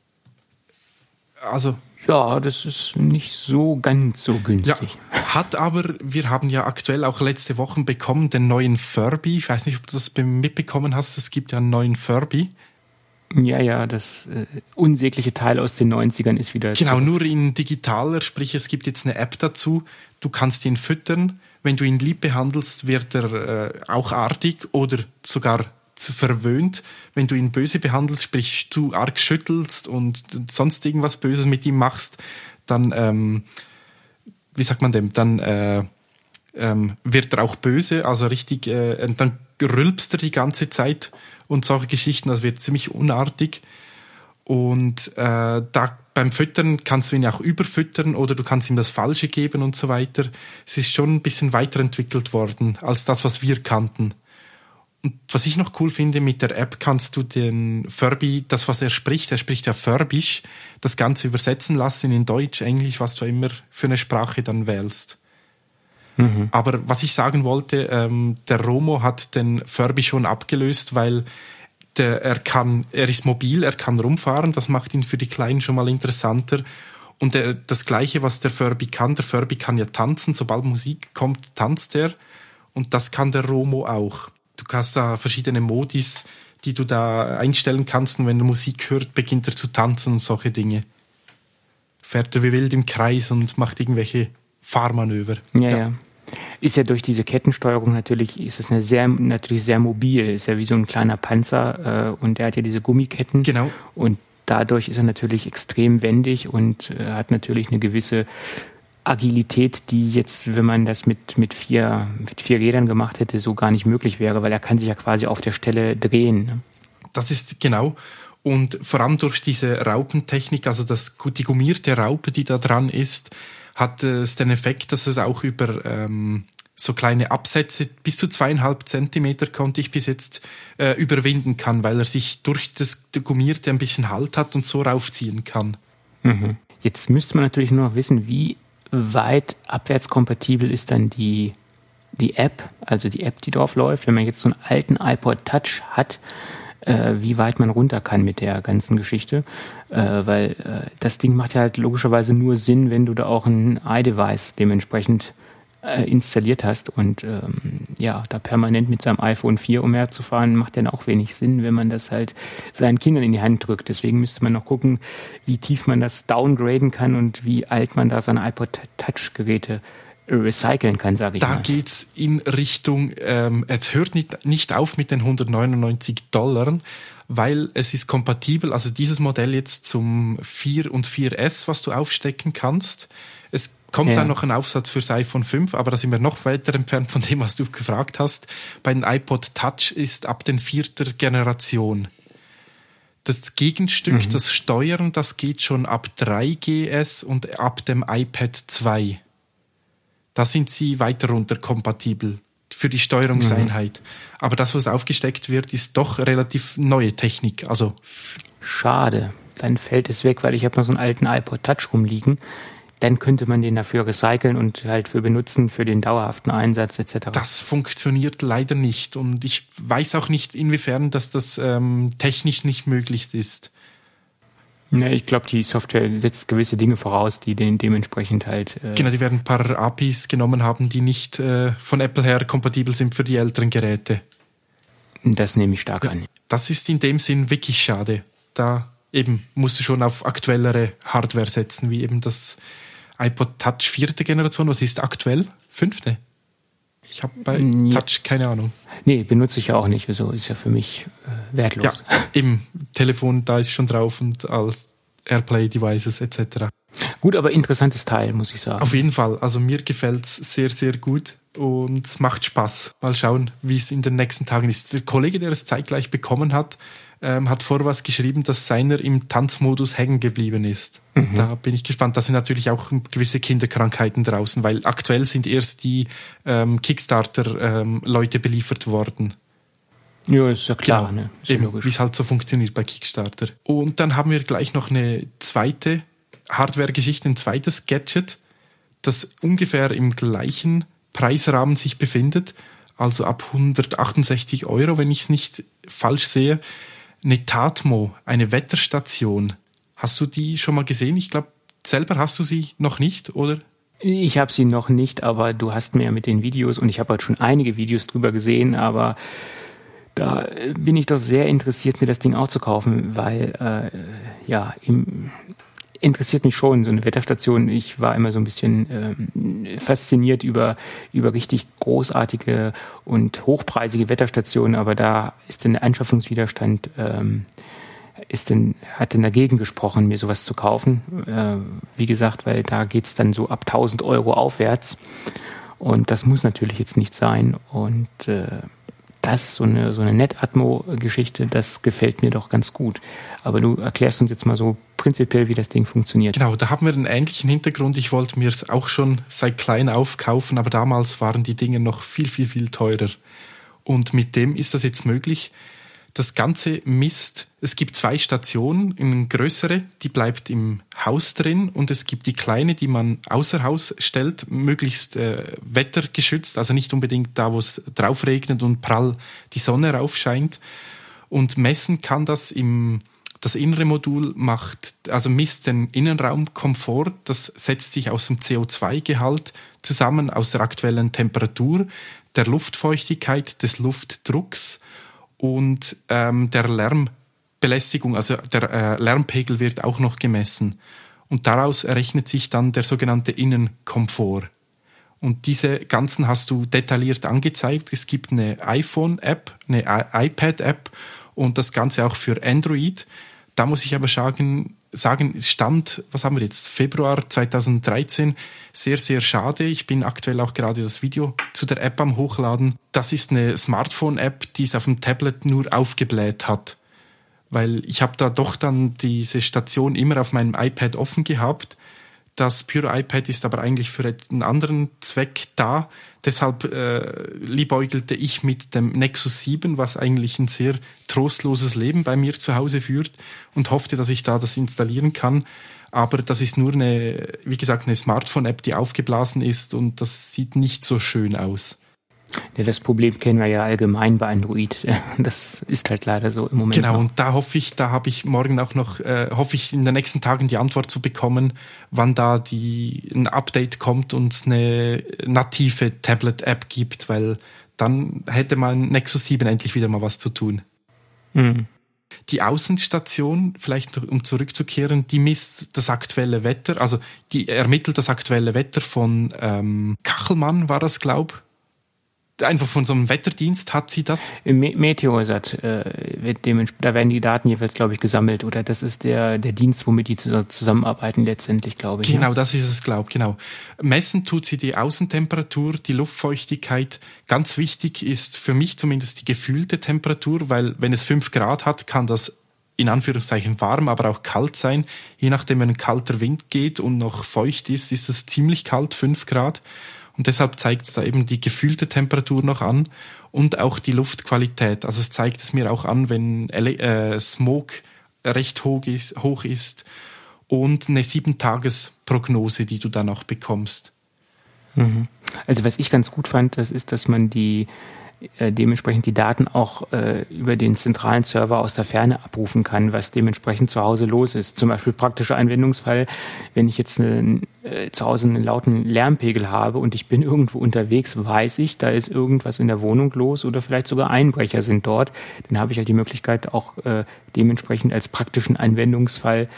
Also ja, das ist nicht so ganz so günstig. Ja, wir haben ja aktuell auch letzte Woche bekommen den neuen Furby. Ich weiß nicht, ob du das mitbekommen hast, es gibt ja einen neuen Furby. Ja, das unsägliche Teil aus den 90ern ist wieder genau, zurück. Nur in digitaler, sprich es gibt jetzt eine App dazu. Du kannst ihn füttern. Wenn du ihn lieb behandelst, wird er auch artig oder sogar verwöhnt. Wenn du ihn böse behandelst, sprich du arg schüttelst und sonst irgendwas Böses mit ihm machst, dann, wie sagt man dem, dann wird er auch böse, also richtig, dann rülpst er die ganze Zeit und solche Geschichten, das wird ziemlich unartig. Und beim Füttern kannst du ihn auch überfüttern oder du kannst ihm das Falsche geben und so weiter. Es ist schon ein bisschen weiterentwickelt worden als das, was wir kannten. Und was ich noch cool finde, mit der App kannst du den Furby, das was er spricht ja Furbisch, das Ganze übersetzen lassen in Deutsch, Englisch, was du immer für eine Sprache dann wählst. Mhm. Aber was ich sagen wollte, der Romo hat den Furby schon abgelöst, weil er ist mobil, er kann rumfahren, das macht ihn für die Kleinen schon mal interessanter. Und das Gleiche, was der Furby kann ja tanzen, sobald Musik kommt, tanzt er. Und das kann der Romo auch. Du hast da verschiedene Modis, die du da einstellen kannst, und wenn er Musik hört, beginnt er zu tanzen und solche Dinge. Fährt er wie wild im Kreis und macht irgendwelche Fahrmanöver. Ja. Ist ja durch diese Kettensteuerung natürlich sehr mobil. Ist ja wie so ein kleiner Panzer und der hat ja diese Gummiketten. Genau. Und dadurch ist er natürlich extrem wendig und hat natürlich eine gewisse Agilität, die jetzt, wenn man das mit vier Rädern gemacht hätte, so gar nicht möglich wäre, weil er kann sich ja quasi auf der Stelle drehen. Das ist genau. Und vor allem durch diese Raupentechnik, also die gummierte Raupe, die da dran ist, hat es den Effekt, dass es auch über so kleine Absätze bis zu 2,5 Zentimeter konnte ich bis jetzt überwinden kann, weil er sich durch das Gummierte ein bisschen Halt hat und so raufziehen kann. Mhm. Jetzt müsste man natürlich nur noch wissen, wie weit abwärtskompatibel ist dann die App, also die App, die drauf läuft, wenn man jetzt so einen alten iPod Touch hat, wie weit man runter kann mit der ganzen Geschichte, weil das Ding macht ja halt logischerweise nur Sinn, wenn du da auch ein iDevice dementsprechend installiert hast und da permanent mit seinem iPhone 4 umherzufahren, macht dann auch wenig Sinn, wenn man das halt seinen Kindern in die Hand drückt. Deswegen müsste man noch gucken, wie tief man das downgraden kann und wie alt man da seine iPod Touch-Geräte recyceln kann, sage ich mal. Da geht's in Richtung, es hört nicht auf mit den $199, weil es ist kompatibel, also dieses Modell jetzt zum 4 und 4S, was du aufstecken kannst. Es kommt dann noch ein Aufsatz fürs iPhone 5, aber da sind wir noch weiter entfernt von dem, was du gefragt hast. Bei den iPod Touch ist ab den 4. Generation. Das Gegenstück, das Steuern, das geht schon ab 3GS und ab dem iPad 2. Da sind sie weiter runter kompatibel für die Steuerungseinheit. Aber das, was aufgesteckt wird, ist doch relativ neue Technik. Also schade, dann fällt es weg, weil ich habe noch so einen alten iPod Touch rumliegen. Dann könnte man den dafür recyceln und halt für benutzen, für den dauerhaften Einsatz etc. Das funktioniert leider nicht und ich weiß auch nicht, inwiefern dass das technisch nicht möglich ist. Ja, ich glaube, die Software setzt gewisse Dinge voraus, die dementsprechend halt... Genau, die werden ein paar APIs genommen haben, die nicht von Apple her kompatibel sind für die älteren Geräte. Das nehme ich stark an. Das ist in dem Sinn wirklich schade. Da eben musst du schon auf aktuellere Hardware setzen, wie eben das iPod Touch 4. Generation. Was ist aktuell? 5.? Ich habe bei Touch keine Ahnung. Nee, benutze ich ja auch nicht. Also ist ja für mich wertlos. Ja, im Telefon, da ist schon drauf und als AirPlay-Devices etc. Gut, aber interessantes Teil, muss ich sagen. Auf jeden Fall. Also mir gefällt es sehr, sehr gut und es macht Spaß. Mal schauen, wie es in den nächsten Tagen ist. Der Kollege, der es zeitgleich bekommen hat, hat vor was geschrieben, dass seiner im Tanzmodus hängen geblieben ist. Da bin ich gespannt. Da sind natürlich auch gewisse Kinderkrankheiten draußen, weil aktuell sind erst die Kickstarter-Leute beliefert worden. Ja, ist ja klar. Genau. Ne? Ist ja logisch. Wie es halt so funktioniert bei Kickstarter. Und dann haben wir gleich noch eine zweite Hardware-Geschichte, ein zweites Gadget, das ungefähr im gleichen Preisrahmen sich befindet, also ab 168 €, wenn ich es nicht falsch sehe. Netatmo, eine Wetterstation. Hast du die schon mal gesehen? Ich glaube, selber hast du sie noch nicht, oder? Ich habe sie noch nicht, aber du hast mir mit den Videos, und ich habe halt schon einige Videos drüber gesehen, aber da bin ich doch sehr interessiert, mir das Ding auch zu kaufen, weil interessiert mich schon, so eine Wetterstation. Ich war immer so ein bisschen fasziniert über richtig großartige und hochpreisige Wetterstationen, aber da ist der Anschaffungswiderstand hat dann dagegen gesprochen, mir sowas zu kaufen. Wie gesagt, weil da geht's dann so ab 1.000 € aufwärts und das muss natürlich jetzt nicht sein und das, so eine Netatmo-Geschichte, das gefällt mir doch ganz gut. Aber du erklärst uns jetzt mal so prinzipiell, wie das Ding funktioniert. Genau, da haben wir einen ähnlichen Hintergrund. Ich wollte mir es auch schon seit klein aufkaufen, aber damals waren die Dinge noch viel, viel, viel teurer. Und mit dem ist das jetzt möglich. Das Ganze misst, es gibt 2 Stationen, eine größere, die bleibt im Haus drin, und es gibt die kleine, die man außer Haus stellt, möglichst wettergeschützt, also nicht unbedingt da, wo es drauf regnet und prall die Sonne raufscheint. Und messen kann das das innere Modul misst den Innenraumkomfort, das setzt sich aus dem CO2-Gehalt zusammen, aus der aktuellen Temperatur, der Luftfeuchtigkeit, des Luftdrucks und der Lärmbelästigung, also der Lärmpegel wird auch noch gemessen. Und daraus errechnet sich dann der sogenannte Innenkomfort. Und diese ganzen hast du detailliert angezeigt. Es gibt eine iPhone-App, eine iPad-App und das Ganze auch für Android. Da muss ich aber sagen, Stand, was haben wir jetzt, Februar 2013, sehr, sehr schade. Ich bin aktuell auch gerade das Video zu der App am Hochladen. Das ist eine Smartphone-App, die es auf dem Tablet nur aufgebläht hat. Weil ich habe da doch dann diese Station immer auf meinem iPad offen gehabt. Das Pure iPad ist aber eigentlich für einen anderen Zweck da. Deshalb liebäugelte ich mit dem Nexus 7, was eigentlich ein sehr trostloses Leben bei mir zu Hause führt, und hoffte, dass ich da das installieren kann. Aber das ist nur eine Smartphone-App, die aufgeblasen ist, und das sieht nicht so schön aus. Ja, das Problem kennen wir ja allgemein bei Android. Das ist halt leider so im Moment. Genau, noch. und da hoffe ich morgen auch noch, in den nächsten Tagen die Antwort zu bekommen, wann da ein Update kommt und es eine native Tablet-App gibt, weil dann hätte mein Nexus 7 endlich wieder mal was zu tun. Mhm. Die Außenstation, vielleicht um zurückzukehren, die misst das aktuelle Wetter, also die ermittelt das aktuelle Wetter von Kachelmann, war das, einfach von so einem Wetterdienst hat sie das? Meteosat, da werden die Daten jeweils, glaube ich, gesammelt, oder das ist der Dienst, womit die zusammenarbeiten letztendlich, glaube ich. Genau, das ist es, genau. Messen tut sie die Außentemperatur, die Luftfeuchtigkeit. Ganz wichtig ist für mich zumindest die gefühlte Temperatur, weil wenn es 5 Grad hat, kann das in Anführungszeichen warm, aber auch kalt sein. Je nachdem, wenn ein kalter Wind geht und noch feucht ist es ziemlich kalt, 5 Grad. Und deshalb zeigt es da eben die gefühlte Temperatur noch an und auch die Luftqualität. Also es zeigt es mir auch an, wenn Smog recht hoch ist und eine 7-Tages-Prognose, die du dann auch bekommst. Also was ich ganz gut fand, das ist, dass man dementsprechend die Daten auch über den zentralen Server aus der Ferne abrufen kann, was dementsprechend zu Hause los ist. Zum Beispiel praktischer Anwendungsfall, wenn ich jetzt zu Hause einen lauten Lärmpegel habe und ich bin irgendwo unterwegs, weiß ich, da ist irgendwas in der Wohnung los oder vielleicht sogar Einbrecher sind dort, dann habe ich halt die Möglichkeit auch dementsprechend als praktischen Anwendungsfall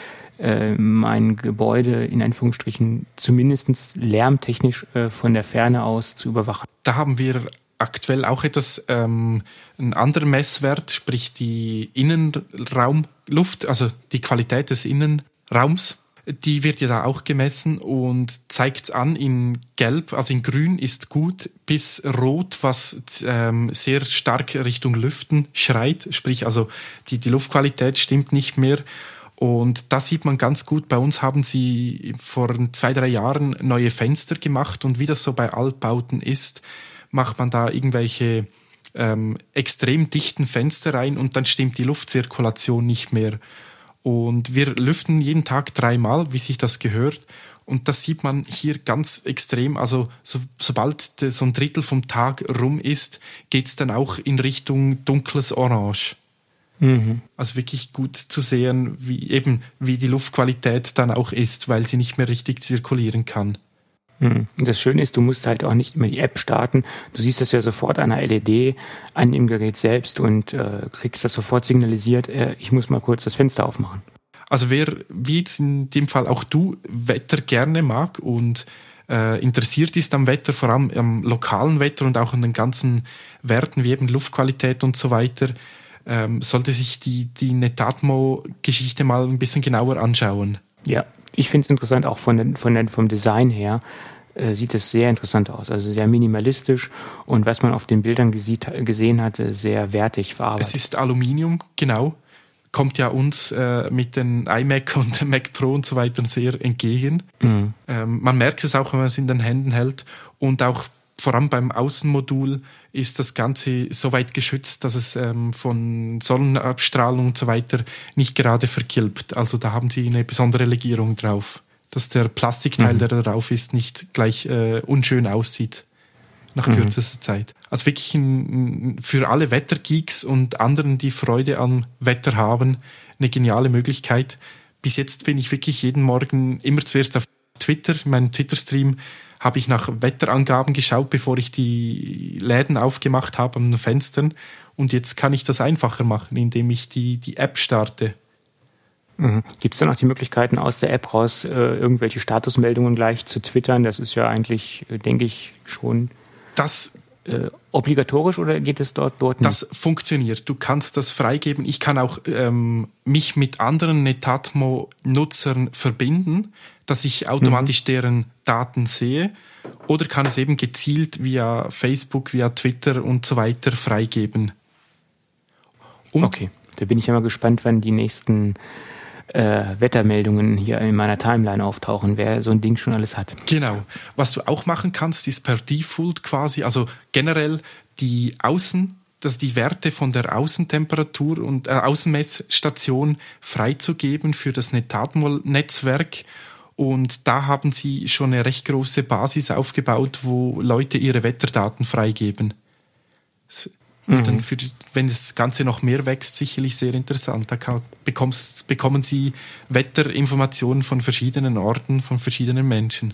mein Gebäude in Anführungsstrichen zumindest lärmtechnisch von der Ferne aus zu überwachen. Da haben wir aktuell auch etwas, einen anderen Messwert, sprich die Innenraumluft, also die Qualität des Innenraums. Die wird ja da auch gemessen und zeigt es an in Gelb, also in Grün ist gut, bis Rot, was sehr stark Richtung Lüften schreit, sprich also die Luftqualität stimmt nicht mehr. Und das sieht man ganz gut. Bei uns haben sie vor 2-3 Jahren neue Fenster gemacht, und wie das so bei Altbauten ist, macht man da irgendwelche extrem dichten Fenster rein und dann stimmt die Luftzirkulation nicht mehr. Und wir lüften jeden Tag 3-mal, wie sich das gehört. Und das sieht man hier ganz extrem. Also sobald so ein Drittel vom Tag rum ist, geht's dann auch in Richtung dunkles Orange. Mhm. Also wirklich gut zu sehen, wie die Luftqualität dann auch ist, weil sie nicht mehr richtig zirkulieren kann. Das Schöne ist, du musst halt auch nicht immer die App starten. Du siehst das ja sofort an der LED an dem Gerät selbst und kriegst das sofort signalisiert, ich muss mal kurz das Fenster aufmachen. Also wer, wie jetzt in dem Fall auch du, Wetter gerne mag und interessiert ist am Wetter, vor allem am lokalen Wetter und auch an den ganzen Werten wie eben Luftqualität und so weiter, sollte sich die Netatmo-Geschichte mal ein bisschen genauer anschauen. Ja, ich finde es interessant, auch vom Design her sieht es sehr interessant aus, also sehr minimalistisch und was man auf den Bildern gesehen hat, sehr wertig verarbeitet. Es ist Aluminium, genau, kommt ja uns mit den iMac und Mac Pro und so weiter sehr entgegen. Mhm. Man merkt es auch, wenn man es in den Händen hält und auch vor allem beim Außenmodul ist das Ganze so weit geschützt, dass es von Sonnenabstrahlung und so weiter nicht gerade verkilbt. Also da haben sie eine besondere Legierung drauf, dass der Plastikteil, der da drauf ist, nicht gleich unschön aussieht nach kürzester Zeit. Also wirklich für alle Wettergeeks und anderen, die Freude an Wetter haben, eine geniale Möglichkeit. Bis jetzt bin ich wirklich jeden Morgen immer zuerst auf Twitter, in meinem Twitter-Stream, habe ich nach Wetterangaben geschaut, bevor ich die Läden aufgemacht habe an den Fenstern. Und jetzt kann ich das einfacher machen, indem ich die App starte. Gibt es dann auch die Möglichkeiten, aus der App raus irgendwelche Statusmeldungen gleich zu twittern? Das ist ja eigentlich, denke ich, schon das obligatorisch, oder geht es dort nicht? Das funktioniert. Du kannst das freigeben. Ich kann auch mich mit anderen Netatmo-Nutzern verbinden, dass ich automatisch deren Daten sehe, oder kann es eben gezielt via Facebook, via Twitter und so weiter freigeben. Und okay, da bin ich ja mal gespannt, wann die nächsten Wettermeldungen hier in meiner Timeline auftauchen, wer so ein Ding schon alles hat. Genau. Was du auch machen kannst, ist per Default quasi, also generell die Werte von der Außentemperatur und Außenmessstation freizugeben für das Netatmo-Netzwerk. Und da haben sie schon eine recht große Basis aufgebaut, wo Leute ihre Wetterdaten freigeben. Dann wenn das Ganze noch mehr wächst, sicherlich sehr interessant. Da bekommen Sie Wetterinformationen von verschiedenen Orten, von verschiedenen Menschen.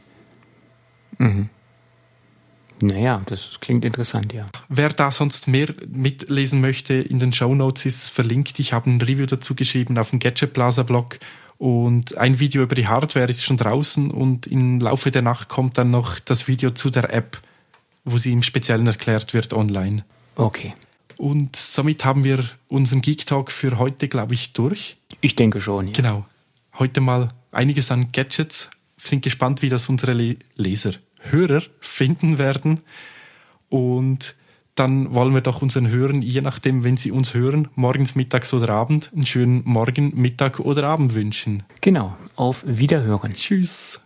Naja, das klingt interessant, ja. Wer da sonst mehr mitlesen möchte, in den Shownotes ist es verlinkt. Ich habe ein Review dazu geschrieben auf dem Gadget Plaza Blog. Und ein Video über die Hardware ist schon draußen, und im Laufe der Nacht kommt dann noch das Video zu der App, wo sie im Speziellen erklärt wird online. Okay. Und somit haben wir unseren Geek Talk für heute, glaube ich, durch. Ich denke schon, ja. Genau. Heute mal einiges an Gadgets. Sind gespannt, wie das unsere Hörer finden werden. Und dann wollen wir doch unseren Hörern, je nachdem, wenn sie uns hören, morgens, mittags oder Abend, einen schönen Morgen, Mittag oder Abend wünschen. Genau. Auf Wiederhören. Tschüss.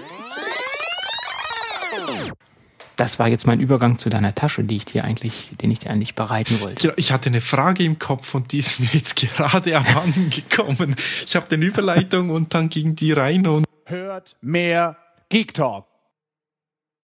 Das war jetzt mein Übergang zu deiner Tasche, den ich dir eigentlich bereiten wollte. Genau, ich hatte eine Frage im Kopf und die ist mir jetzt gerade abhanden gekommen. Ich habe eine Überleitung und dann ging die rein und... Hört mehr Geek Talk.